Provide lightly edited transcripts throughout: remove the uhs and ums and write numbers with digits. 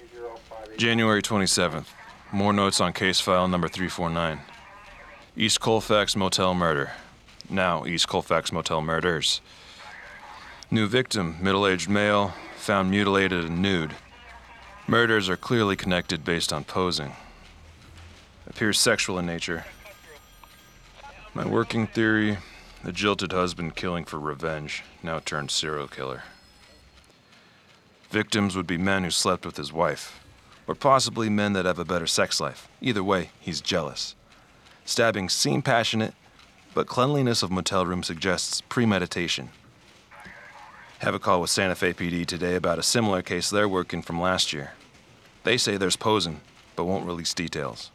January 27th. More notes on case file number 349. East Colfax Motel murder. Now East Colfax Motel murders. New victim, middle-aged male, found mutilated and nude. Murders are clearly connected based on posing. Appears sexual in nature. My working theory, the jilted husband killing for revenge, now turned serial killer. Victims would be men who slept with his wife, or possibly men that have a better sex life. Either way, he's jealous. Stabbings seem passionate, but cleanliness of motel room suggests premeditation. Have a call with Santa Fe PD today about a similar case they're working from last year. They say there's posing, but won't release details.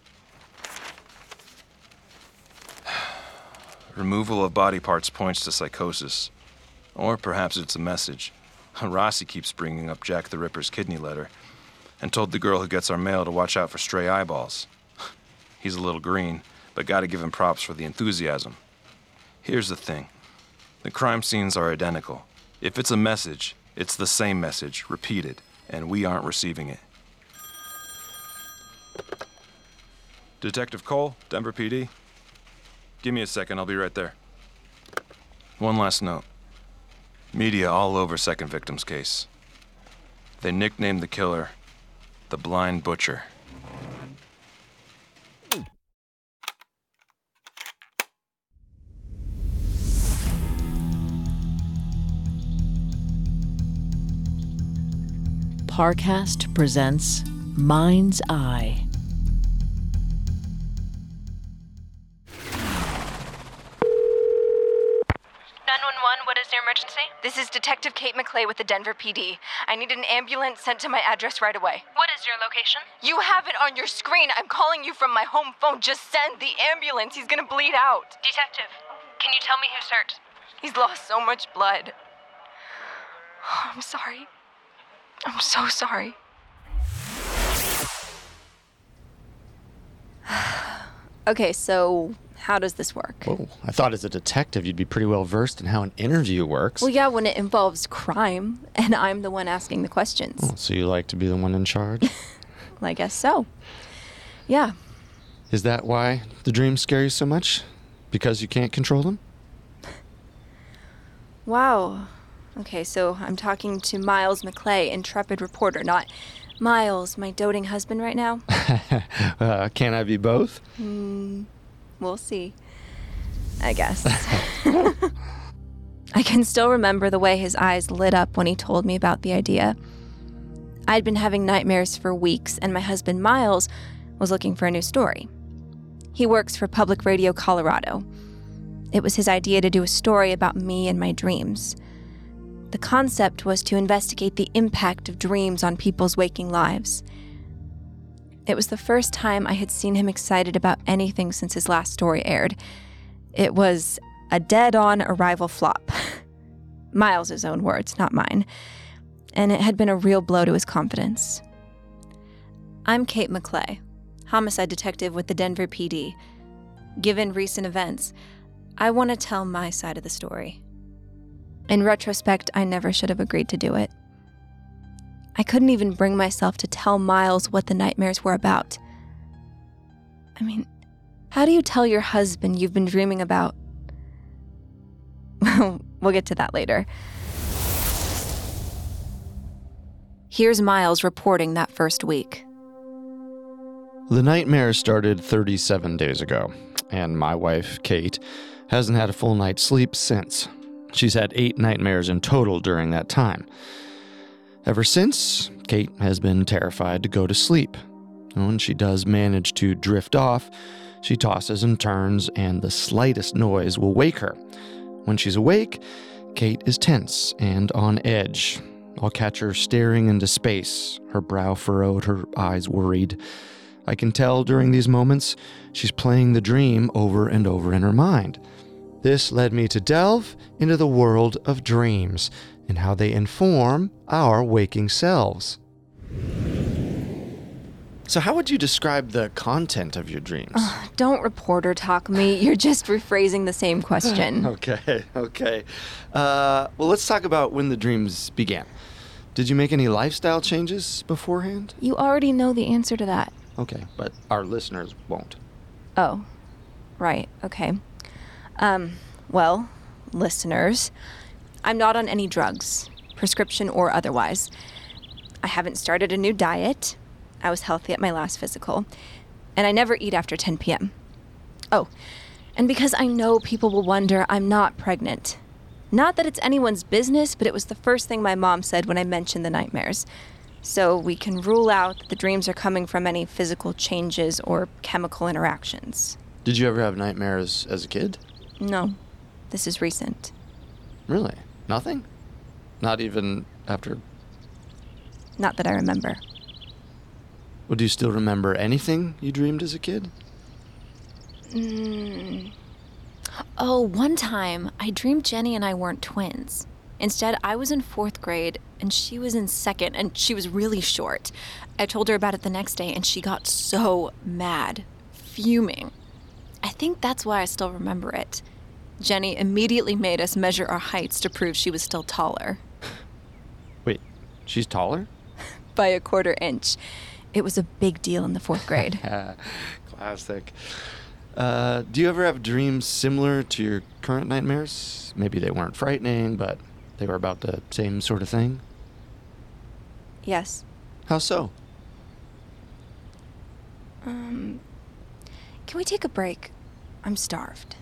Removal of body parts points to psychosis. Or perhaps it's a message. Rossi keeps bringing up Jack the Ripper's kidney letter and told the girl who gets our mail to watch out for stray eyeballs. He's a little green, but gotta give him props for the enthusiasm. Here's the thing. The crime scenes are identical. If it's a message, it's the same message, repeated, and we aren't receiving it. Detective Cole, Denver PD. Give me a second, I'll be right there. One last note. Media all over second victim's case. They nicknamed the killer the Blind Butcher. Parcast presents Mind's Eye. What is your emergency? This is Detective Kate McClay with the Denver PD. I need an ambulance sent to my address right away. What is your location? You have it on your screen. I'm calling you from my home phone. Just send the ambulance. He's gonna bleed out. Detective, can you tell me who's hurt? He's lost so much blood. I'm sorry. I'm so sorry. Okay, so how does this work? Whoa, I thought as a detective you'd be pretty well versed in how an interview works. Well, yeah, when it involves crime, and I'm the one asking the questions. Oh, so you like to be the one in charge? Well, I guess so. Yeah. Is that why the dreams scare you so much? Because you can't control them? Wow. Okay, so I'm talking to Miles McClay, intrepid reporter, not Miles, my doting husband right now. Can I be both? We'll see. I guess. I can still remember the way his eyes lit up when he told me about the idea. I'd been having nightmares for weeks, and my husband Miles was looking for a new story. He works for Public Radio Colorado. It was his idea to do a story about me and my dreams. The concept was to investigate the impact of dreams on people's waking lives. It was the first time I had seen him excited about anything since his last story aired. It was a dead-on arrival flop. Miles' own words, not mine. And it had been a real blow to his confidence. I'm Kate McClay, homicide detective with the Denver PD. Given recent events, I want to tell my side of the story. In retrospect, I never should have agreed to do it. I couldn't even bring myself to tell Miles what the nightmares were about. I mean, how do you tell your husband you've been dreaming about? We'll get to that later. Here's Miles reporting that first week. The nightmare started 37 days ago, and my wife, Kate, hasn't had a full night's sleep since. She's had 8 nightmares in total during that time. Ever since, Kate has been terrified to go to sleep. When she does manage to drift off, she tosses and turns, and the slightest noise will wake her. When she's awake, Kate is tense and on edge. I'll catch her staring into space, her brow furrowed, her eyes worried. I can tell during these moments she's playing the dream over and over in her mind. This led me to delve into the world of dreams and how they inform our waking selves. So how would you describe the content of your dreams? Don't reporter talk me. You're just rephrasing the same question. Okay. Well, let's talk about when the dreams began. Did you make any lifestyle changes beforehand? You already know the answer to that. Okay, but our listeners won't. Oh, right, okay. Well, listeners, I'm not on any drugs, prescription or otherwise. I haven't started a new diet. I was healthy at my last physical. And I never eat after 10 p.m. Oh, and because I know people will wonder, I'm not pregnant. Not that it's anyone's business, but it was the first thing my mom said when I mentioned the nightmares. So we can rule out that the dreams are coming from any physical changes or chemical interactions. Did you ever have nightmares as a kid? No, this is recent. Really? Nothing? Not even after... Not that I remember. Well, do you still remember anything you dreamed as a kid? Oh, one time I dreamed Jenny and I weren't twins. Instead, I was in 4th grade and she was in 2nd, and she was really short. I told her about it the next day and she got so mad, fuming. I think that's why I still remember it. Jenny immediately made us measure our heights to prove she was still taller. Wait, she's taller? By a 1/4 inch. It was a big deal in the 4th grade. Classic. Do you ever have dreams similar to your current nightmares? Maybe they weren't frightening, but they were about the same sort of thing? Yes. How so? Can we take a break? I'm starved.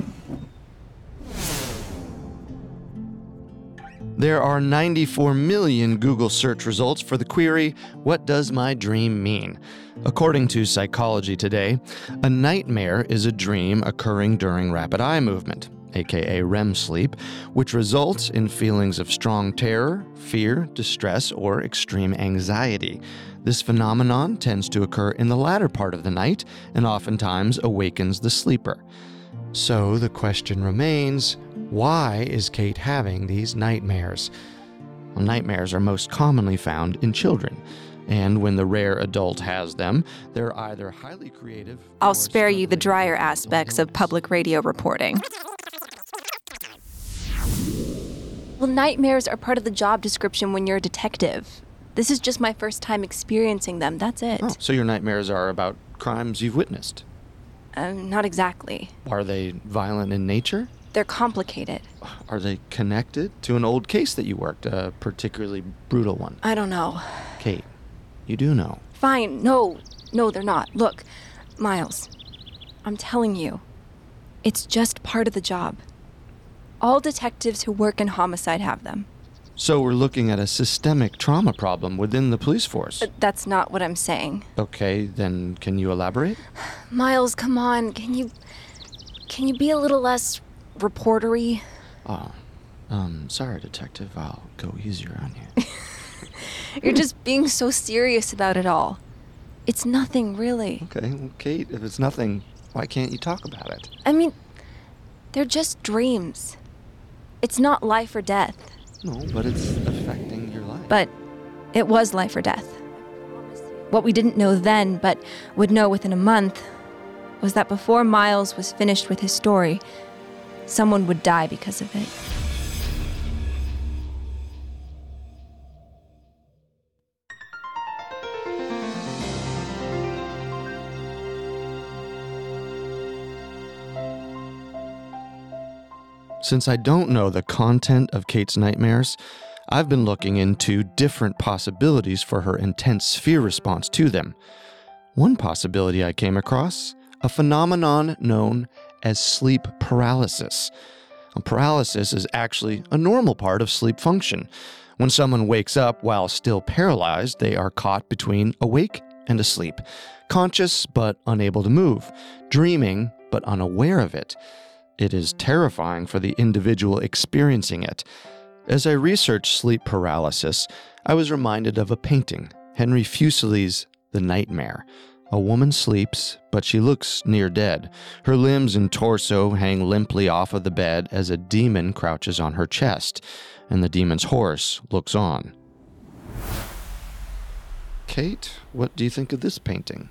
There are 94 million Google search results for the query, "What does my dream mean?" According to Psychology Today, a nightmare is a dream occurring during rapid eye movement, aka REM sleep, which results in feelings of strong terror, fear, distress, or extreme anxiety. This phenomenon tends to occur in the latter part of the night and oftentimes awakens the sleeper. So the question remains, why is Kate having these nightmares? Well, nightmares are most commonly found in children, and when the rare adult has them, they're either highly creative... I'll or spare you the struggling drier with aspects of public radio reporting. Well, nightmares are part of the job description when you're a detective. This is just my first time experiencing them, that's it. Oh, so your nightmares are about crimes you've witnessed. Not exactly. Are they violent in nature? They're complicated. Are they connected to an old case that you worked, a particularly brutal one? I don't know. Kate, you do know. Fine, no, they're not. Look, Miles, I'm telling you, it's just part of the job. All detectives who work in homicide have them. So we're looking at a systemic trauma problem within the police force. That's not what I'm saying. Okay, then can you elaborate? Miles, come on, can you be a little less reportery? Oh, sorry, detective. I'll go easier on you. You're just being so serious about it all. It's nothing, really. Okay, well, Kate, if it's nothing, why can't you talk about it? I mean, they're just dreams. It's not life or death. No, but it's affecting your life. But it was life or death. What we didn't know then, but would know within a month, was that before Miles was finished with his story, someone would die because of it. Since I don't know the content of Kate's nightmares, I've been looking into different possibilities for her intense fear response to them. One possibility I came across, a phenomenon known as sleep paralysis. Paralysis is actually a normal part of sleep function. When someone wakes up while still paralyzed, they are caught between awake and asleep, conscious but unable to move, dreaming but unaware of it. It is terrifying for the individual experiencing it. As I researched sleep paralysis, I was reminded of a painting, Henry Fuseli's The Nightmare. A woman sleeps, but she looks near dead. Her limbs and torso hang limply off of the bed as a demon crouches on her chest, and the demon's horse looks on. Kate, what do you think of this painting?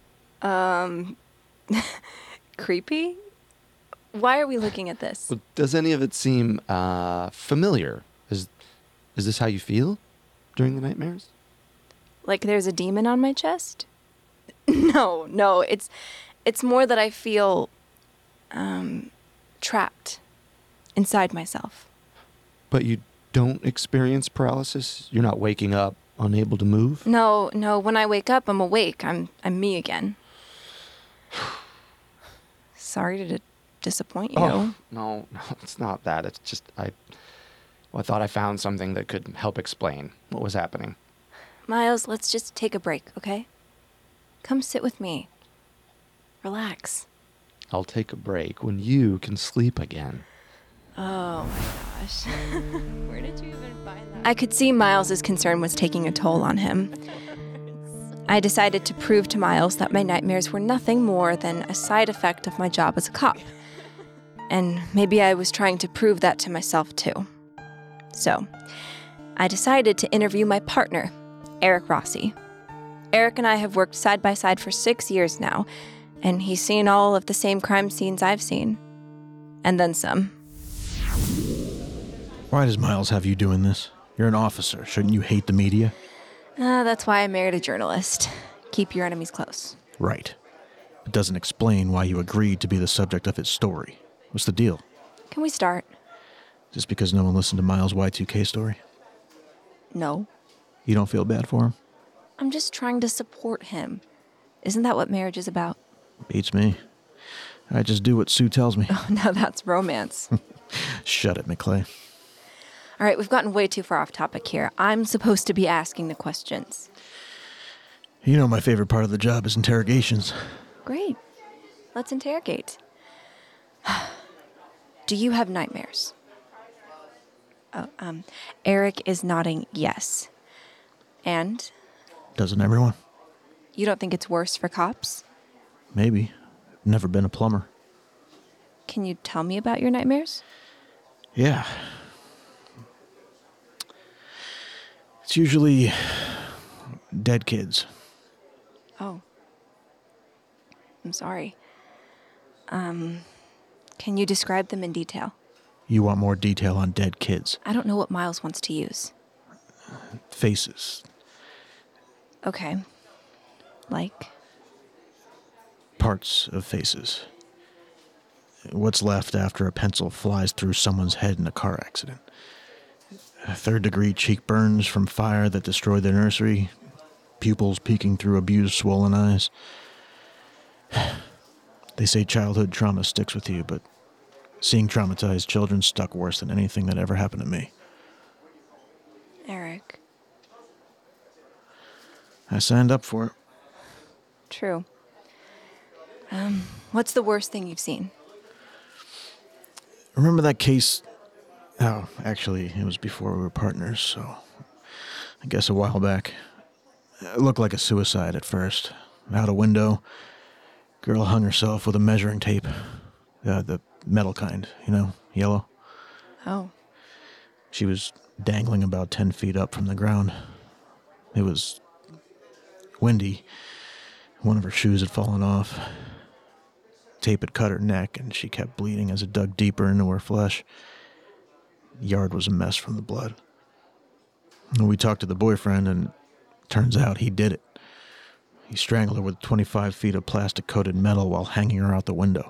Creepy? Why are we looking at this? Well, does any of it seem familiar? Is this how you feel? during the nightmares? Like there's a demon on my chest? No, it's more that I feel trapped inside myself. But you don't experience paralysis? You're not waking up, unable to move? No, when I wake up, I'm awake. I'm me again. Sorry to disappoint you. Oh, no, it's not that. It's just, I thought I found something that could help explain what was happening. Miles, let's just take a break, okay? Come sit with me. Relax. I'll take a break when you can sleep again. Oh my gosh. Where did you even find that? I could see Miles's concern was taking a toll on him. I decided to prove to Miles that my nightmares were nothing more than a side effect of my job as a cop. And maybe I was trying to prove that to myself too. So, I decided to interview my partner, Eric Rossi. Eric and I have worked side by side for 6 years now, and he's seen all of the same crime scenes I've seen. And then some. Why does Miles have you doing this? You're an officer. Shouldn't you hate the media? That's why I married a journalist. Keep your enemies close. Right. It doesn't explain why you agreed to be the subject of his story. What's the deal? Can we start? Just because no one listened to Miles' Y2K story? No. You don't feel bad for him? I'm just trying to support him. Isn't that what marriage is about? Beats me. I just do what Sue tells me. Oh, now that's romance. Shut it, McClay. All right, we've gotten way too far off topic here. I'm supposed to be asking the questions. You know my favorite part of the job is interrogations. Great. Let's interrogate. Do you have nightmares? Eric is nodding yes. And? Doesn't everyone? You don't think it's worse for cops? Maybe. I've never been a plumber. Can you tell me about your nightmares? Yeah. It's usually dead kids. Oh. I'm sorry. Can you describe them in detail? You want more detail on dead kids? I don't know what Miles wants to use. Faces. Okay. Like? Parts of faces. What's left after a pencil flies through someone's head in a car accident. Third-degree cheek burns from fire that destroyed their nursery. Pupils peeking through abused, swollen eyes. They say childhood trauma sticks with you, but seeing traumatized children stuck worse than anything that ever happened to me. Eric. I signed up for it. True. What's the worst thing you've seen? Remember that case? Oh, actually, it was before we were partners, so I guess a while back. It looked like a suicide at first. Out a window, girl hung herself with a measuring tape. The metal kind, yellow. Oh. She was dangling about 10 feet up from the ground. It was windy. One of her shoes had fallen off. Tape had cut her neck, and she kept bleeding as it dug deeper into her flesh. The yard was a mess from the blood. And we talked to the boyfriend, and turns out he did it. He strangled her with 25 feet of plastic-coated metal while hanging her out the window.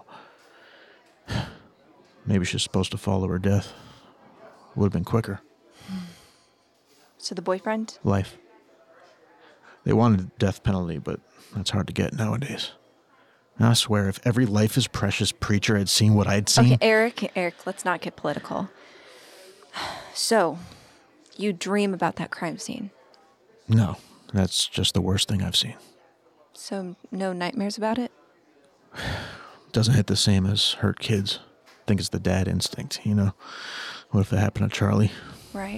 Maybe she's supposed to follow her death. Would have been quicker. So the boyfriend? Life. They wanted a death penalty, but that's hard to get nowadays. I swear, if every life is precious preacher had seen what I'd seen... Okay, Eric, let's not get political. So, you dream about that crime scene? No, that's just the worst thing I've seen. So, no nightmares about it? Doesn't hit the same as hurt kids. Think it's the dad instinct, What if it happened to Charlie? Right.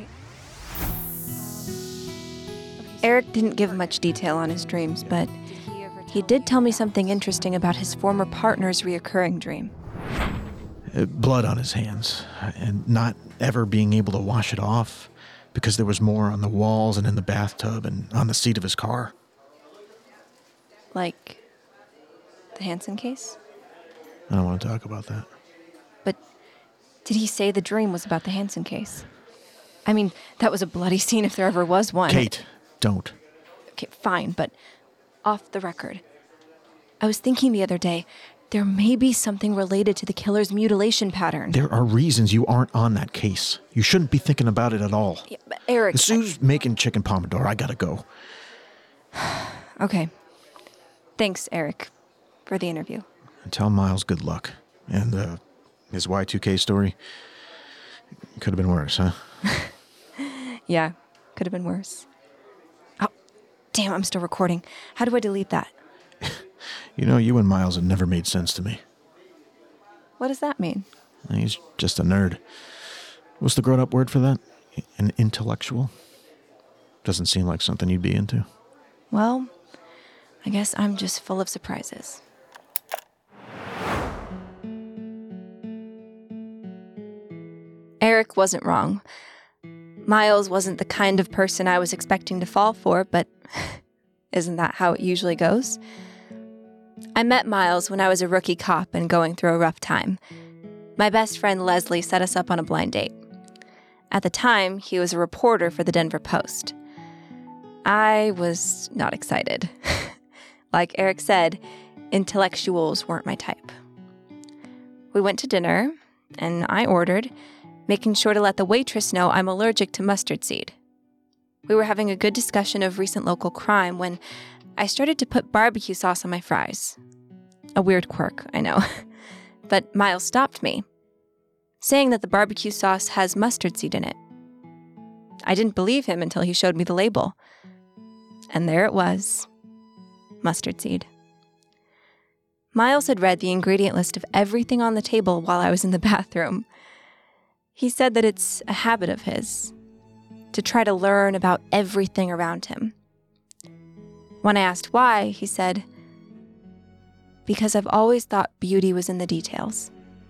Eric didn't give much detail on his dreams, but he did tell me something interesting about his former partner's reoccurring dream. Blood on his hands, and not ever being able to wash it off because there was more on the walls and in the bathtub and on the seat of his car. Like the Hansen case? I don't want to talk about that. But did he say the dream was about the Hansen case? I mean, that was a bloody scene if there ever was one. Kate, don't. Okay, fine, but off the record. I was thinking the other day, there may be something related to the killer's mutilation pattern. There are reasons you aren't on that case. You shouldn't be thinking about it at all. Yeah, but Eric... Sue's making chicken pomodoro. I gotta go. Okay. Thanks, Eric, for the interview. And tell Miles good luck. And, his Y2K story could have been worse, huh? Yeah, could have been worse. Oh, damn, I'm still recording. How do I delete that? You know, you and Miles have never made sense to me. What does that mean? He's just a nerd. What's the grown-up word for that? An intellectual? Doesn't seem like something you'd be into. Well, I guess I'm just full of surprises. Eric wasn't wrong. Miles wasn't the kind of person I was expecting to fall for, but isn't that how it usually goes? I met Miles when I was a rookie cop and going through a rough time. My best friend Leslie set us up on a blind date. At the time, he was a reporter for the Denver Post. I was not excited. Like Eric said, intellectuals weren't my type. We went to dinner, and I ordered, making sure to let the waitress know I'm allergic to mustard seed. We were having a good discussion of recent local crime when I started to put barbecue sauce on my fries. A weird quirk, I know. But Miles stopped me, saying that the barbecue sauce has mustard seed in it. I didn't believe him until he showed me the label. And there it was. Mustard seed. Miles had read the ingredient list of everything on the table while I was in the bathroom. He said that it's a habit of his, to try to learn about everything around him. When I asked why, he said, "Because I've always thought beauty was in the details."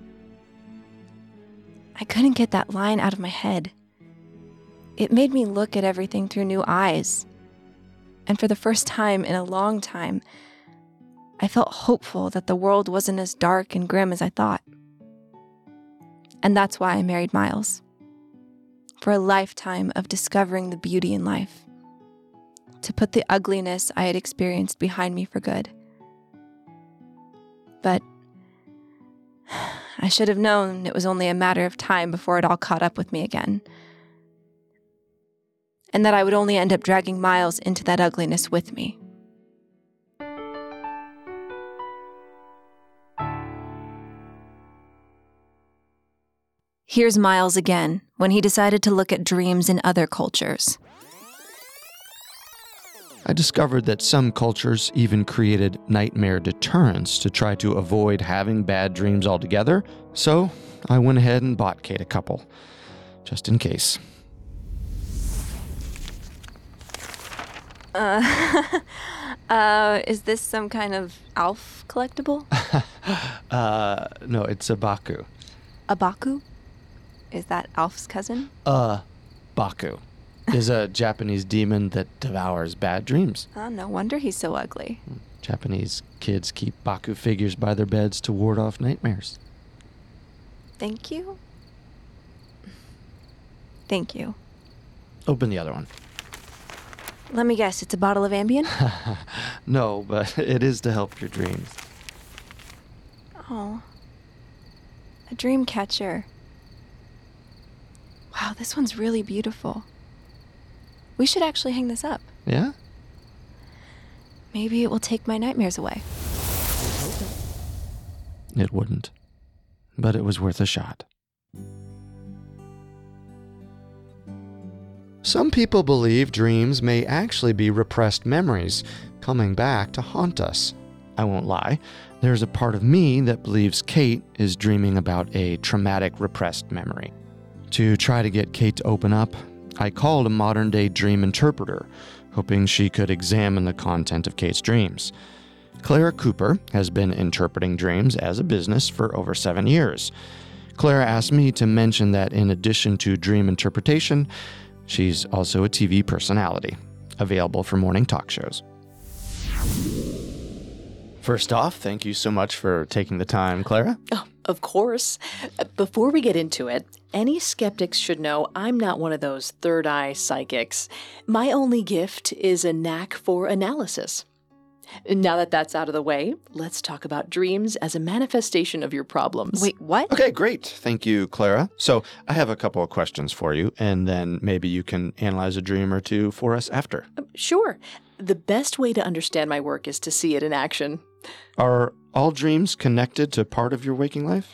I couldn't get that line out of my head. It made me look at everything through new eyes. And for the first time in a long time, I felt hopeful that the world wasn't as dark and grim as I thought. And that's why I married Miles. For a lifetime of discovering the beauty in life. To put the ugliness I had experienced behind me for good. But I should have known it was only a matter of time before it all caught up with me again. And that I would only end up dragging Miles into that ugliness with me. Here's Miles again, when he decided to look at dreams in other cultures. I discovered that some cultures even created nightmare deterrents to try to avoid having bad dreams altogether, so I went ahead and bought Kate a couple, just in case. Is this some kind of Alf collectible? No, it's a Baku. A Baku? Is that Alf's cousin? Baku is a Japanese demon that devours bad dreams. Oh, no wonder he's so ugly. Japanese kids keep Baku figures by their beds to ward off nightmares. Thank you? Thank you. Open the other one. Let me guess, it's a bottle of Ambien? No, but it is to help your dreams. Oh. A dream catcher. Wow, this one's really beautiful. We should actually hang this up. Yeah? Maybe it will take my nightmares away. It wouldn't. But it was worth a shot. Some people believe dreams may actually be repressed memories coming back to haunt us. I won't lie, there's a part of me that believes Kate is dreaming about a traumatic repressed memory. To try to get Kate to open up, I called a modern-day dream interpreter, hoping she could examine the content of Kate's dreams. Clara Cooper has been interpreting dreams as a business for over 7 years. Clara asked me to mention that in addition to dream interpretation, she's also a TV personality, available for morning talk shows. First off, thank you so much for taking the time, Clara. Oh, Of course. Before we get into it, any skeptics should know I'm not one of those third eye psychics. My only gift is a knack for analysis. Now that that's out of the way, let's talk about dreams as a manifestation of your problems. Wait, what? Okay, great. Thank you, Clara. So I have a couple of questions for you, and then maybe you can analyze a dream or two for us after. Sure. The best way to understand my work is to see it in action. Are all dreams connected to part of your waking life?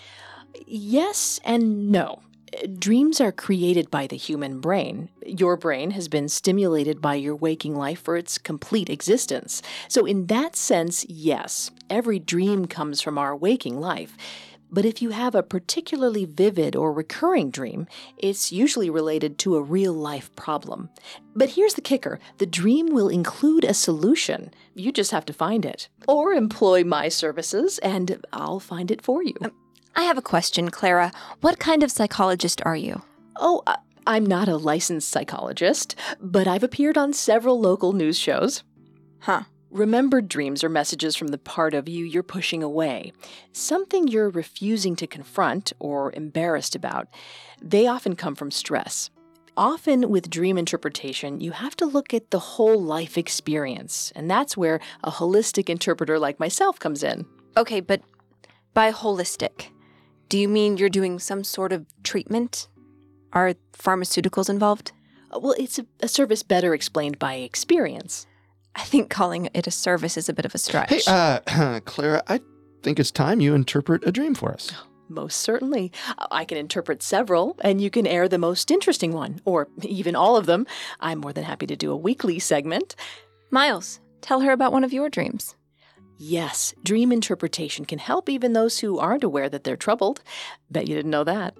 Yes and no. Dreams are created by the human brain. Your brain has been stimulated by your waking life for its complete existence. So in that sense, yes, every dream comes from our waking life. But if you have a particularly vivid or recurring dream, it's usually related to a real-life problem. But here's the kicker. The dream will include a solution. You just have to find it. Or employ my services, and I'll find it for you. I have a question, Clara. What kind of psychologist are you? Oh, I'm not a licensed psychologist, but I've appeared on several local news shows. Huh. Remembered dreams are messages from the part of you you're pushing away, something you're refusing to confront or embarrassed about. They often come from stress. Often with dream interpretation, you have to look at the whole life experience, and that's where a holistic interpreter like myself comes in. Okay, but by holistic, do you mean you're doing some sort of treatment? Are pharmaceuticals involved? Well, it's a service better explained by experience. I think calling it a service is a bit of a stretch. Hey, Clara, I think it's time you interpret a dream for us. Most certainly. I can interpret several, and you can air the most interesting one, or even all of them. I'm more than happy to do a weekly segment. Miles, tell her about one of your dreams. Yes, dream interpretation can help even those who aren't aware that they're troubled. Bet you didn't know that.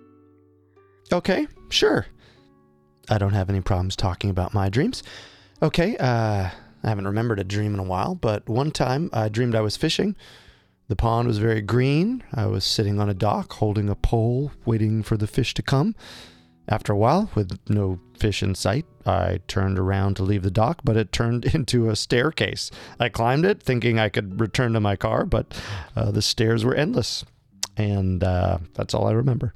Okay, sure. I don't have any problems talking about my dreams. Okay, I haven't remembered a dream in a while, but one time I dreamed I was fishing. The pond was very green. I was sitting on a dock holding a pole, waiting for the fish to come. After a while, with no fish in sight, I turned around to leave the dock, but it turned into a staircase. I climbed it, thinking I could return to my car, but the stairs were endless. And that's all I remember.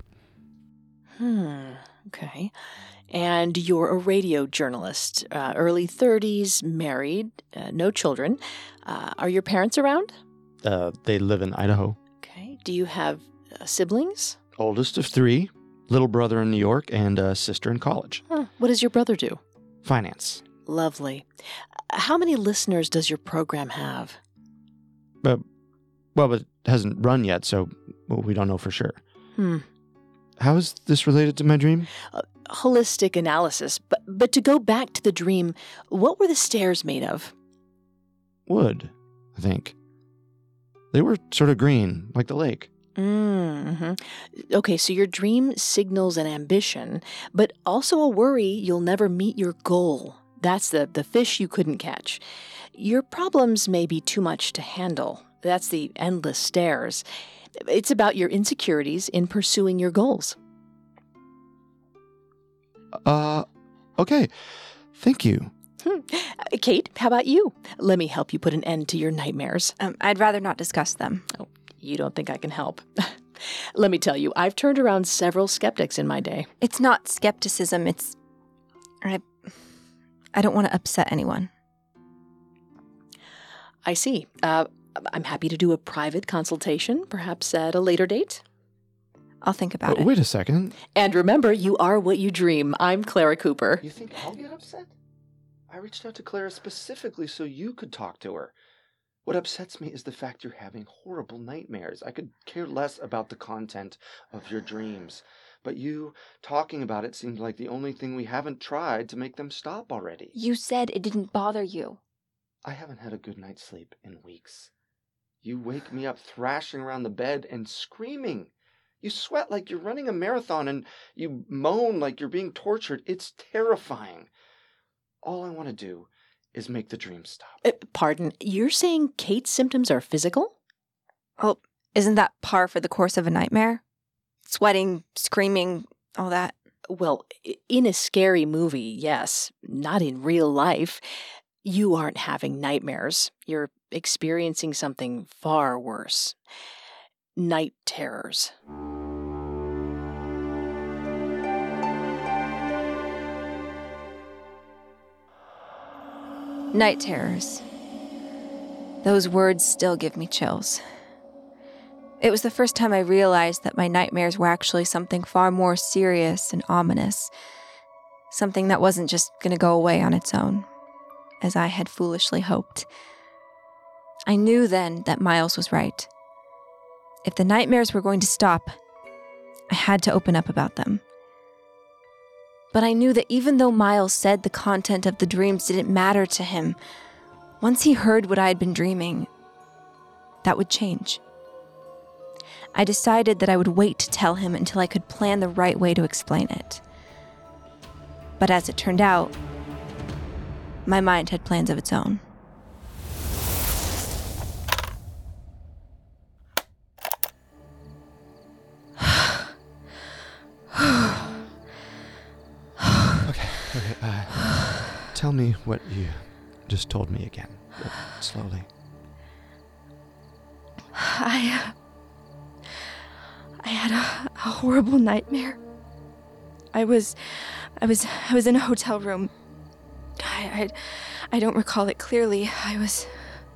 Okay. And you're a radio journalist, early 30s, married, no children. Are your parents around? They live in Idaho. Okay. Do you have siblings? Oldest of 3, little brother in New York, and a sister in college. What does your brother do? Finance. Lovely. How many listeners does your program have? Well, it hasn't run yet, so we don't know for sure. How is this related to my dream? Holistic analysis. But to go back to the dream, what were the stairs made of? Wood, I think. They were sort of green, like the lake. Okay, so your dream signals an ambition, but also a worry you'll never meet your goal. That's the fish you couldn't catch. Your problems may be too much to handle. That's the endless stairs. It's about your insecurities in pursuing your goals. Okay. Thank you. Kate, how about you? Let me help you put an end to your nightmares. I'd rather not discuss them. Oh, you don't think I can help? Let me tell you, I've turned around several skeptics in my day. It's not skepticism, it's... I don't want to upset anyone. I see. I'm happy to do a private consultation, perhaps at a later date. I'll think about it. Wait a second. And remember, you are what you dream. I'm Clara Cooper. You think I'll get upset? I reached out to Clara specifically so you could talk to her. What upsets me is the fact you're having horrible nightmares. I could care less about the content of your dreams. But you talking about it seemed like the only thing we haven't tried to make them stop already. You said it didn't bother you. I haven't had a good night's sleep in weeks. You wake me up thrashing around the bed and screaming. You sweat like you're running a marathon and you moan like you're being tortured. It's terrifying. All I want to do is make the dream stop. Pardon, you're saying Kate's symptoms are physical? Well, isn't that par for the course of a nightmare? Sweating, screaming, all that. Well, in a scary movie, yes. Not in real life. You aren't having nightmares. You're experiencing something far worse. night terrors. Night terrors. Those words still give me chills. It was the first time I realized that my nightmares were actually something far more serious and ominous. Something that wasn't just going to go away on its own, as I had foolishly hoped. I knew then that Miles was right. If the nightmares were going to stop, I had to open up about them. But I knew that even though Miles said the content of the dreams didn't matter to him, once he heard what I had been dreaming, that would change. I decided that I would wait to tell him until I could plan the right way to explain it. But as it turned out, my mind had plans of its own. Okay. Tell me what you just told me again, but slowly. I had a horrible nightmare. I was in a hotel room. I don't recall it clearly. I was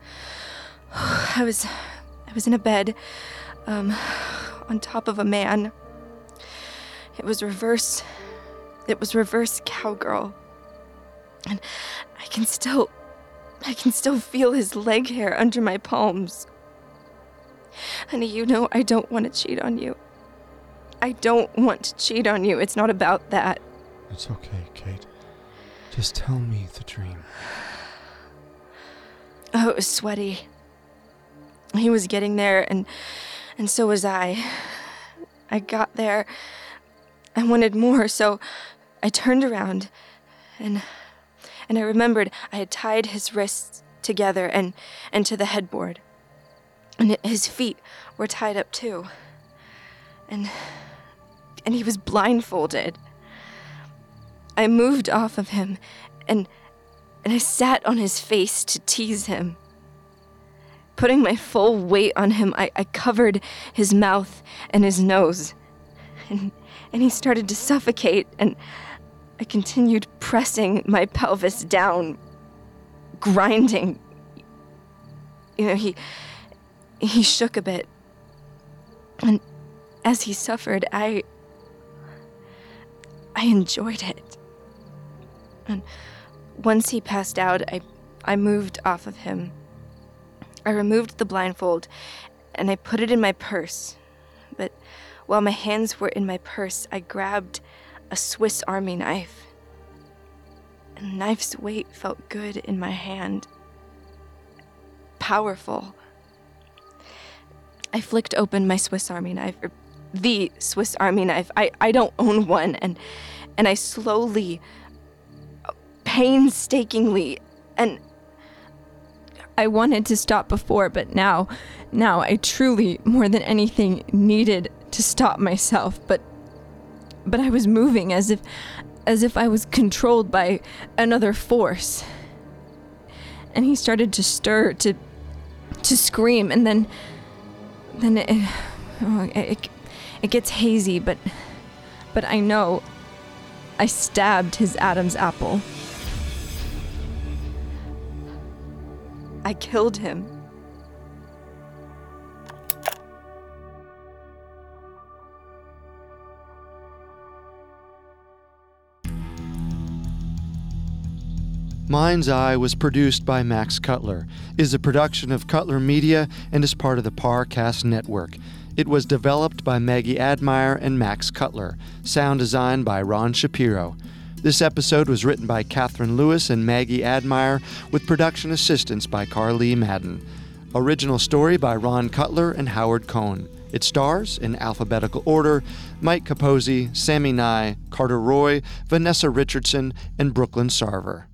in a bed, on top of a man. It was reverse cowgirl. And I can still feel his leg hair under my palms. Honey, you know I don't want to cheat on you. I don't want to cheat on you. It's not about that. It's okay, Kate. Just tell me the dream. Oh, it was sweaty. He was getting there, and so was I. I got there. I wanted more, so I turned around, and I remembered I had tied his wrists together and to the headboard. And his feet were tied up too. And he was blindfolded. I moved off of him, and I sat on his face to tease him. Putting my full weight on him, I covered his mouth and his nose. And he started to suffocate, and I continued pressing my pelvis down, grinding. You know, he shook a bit. And as he suffered, I enjoyed it. And once he passed out, I moved off of him. I removed the blindfold, and I put it in my purse. But while my hands were in my purse, I grabbed a Swiss Army knife. And the knife's weight felt good in my hand. Powerful. I flicked open my Swiss Army knife, or the Swiss Army knife. I don't own one, and I slowly, painstakingly, and I wanted to stop before, but now I truly, more than anything, needed to stop myself. But I was moving as if I was controlled by another force. And he started to stir, to scream, and then it gets hazy, but I know I stabbed his Adam's apple. I killed him. Mind's Eye was produced by Max Cutler, is a production of Cutler Media, and is part of the Parcast Network. It was developed by Maggie Admire and Max Cutler. Sound design by Ron Shapiro. This episode was written by Catherine Lewis and Maggie Admire, with production assistance by Carly Madden. Original story by Ron Cutler and Howard Cohn. It stars, in alphabetical order, Mike Capozzi, Sammy Nye, Carter Roy, Vanessa Richardson, and Brooklyn Sarver.